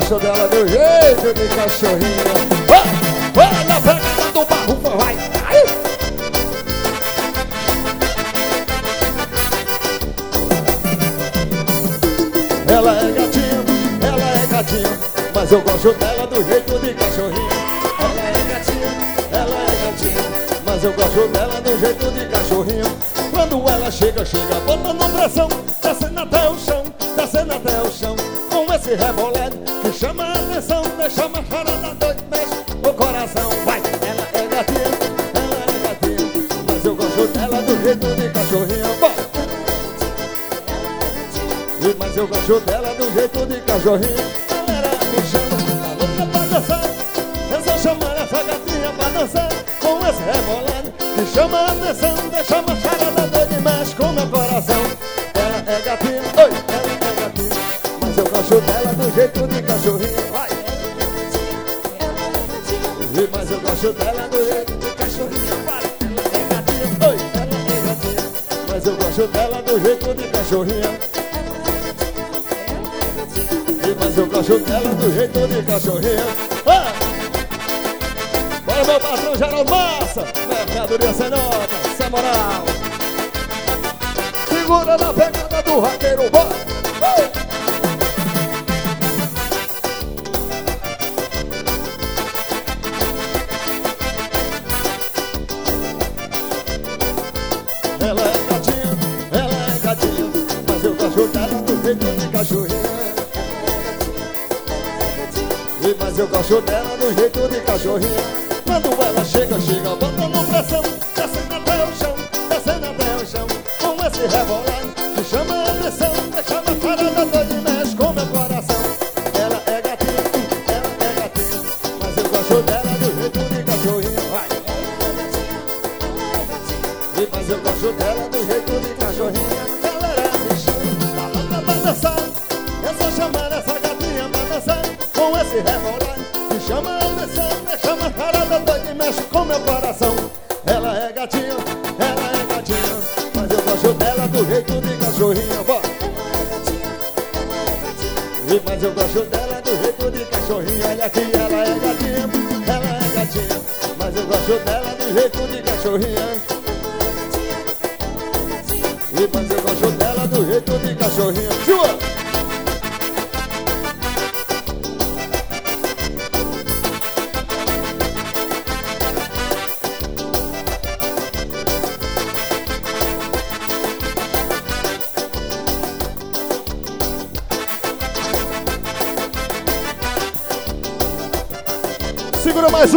gosto dela do jeito de cachorrinho. Olha a pegada do barro, vai. Ela é gatinha, mas eu gosto dela do jeito de cachorrinho. Ela é gatinha, mas eu gosto dela do jeito de cachorrinho. Quando ela chega, botando pressão, descendo até o chão, com esse rebolado que chama a atenção, deixa uma charada doida, mexe o coração. Vai, ela é gatinha, mas eu gosto dela do jeito de cachorrinho. Bora. Mas eu gosto dela do jeito de cachorrinho. Galera me chama, tá louca pra dançar. Eu só chamar essa gatinha pra dançar, com esse rebolado que chama a atenção, deixa uma charada doida e mexe com meu coração. Ela é gatinha, oi, ela é gatinha, mas eu gosto dela do jeito de cachorrinho. Vai. Mas eu gosto dela do jeito de cachorrinho. Vai. Ela é gatinha, oi, ela é gatinha, mas eu gosto dela do jeito de cachorrinho. Mas eu gosto dela do jeito de cachorrinho. Bora, meu patrão Geraldo Massa, mercadoria sem nota, sem moral. Segura na pegada do raqueiro, bora. Ela é gatinha, mas eu gosto dela do jeito de cachorrinho. Mas eu gosto dela do jeito de cachorrinho. Quando ela chega, botando pressão, descendo até o chão, com esse rebolado que chama a atenção, deixa uma parada doida e mexe com meu coração. Ela é gatinha, mas eu gosto dela do jeito de cachorrinho. Vai. Mas eu gosto dela do jeito de cachorrinho. Galera me chama, tá louca pra dançar. Eu só chamar essa gatinha pra dançar, com esse rebolado que chama a atenção, deixa uma parada doida e mexe com meu coração. Ela é gatinha, mas eu gosto dela do jeito de cachorrinho. Bora. Mas eu gosto dela do jeito de cachorrinho. Olha aqui, ela é gatinha, mas eu gosto dela do jeito de cachorrinho. Mas eu gosto dela do jeito de cachorrinho. Chua! Segura mais um.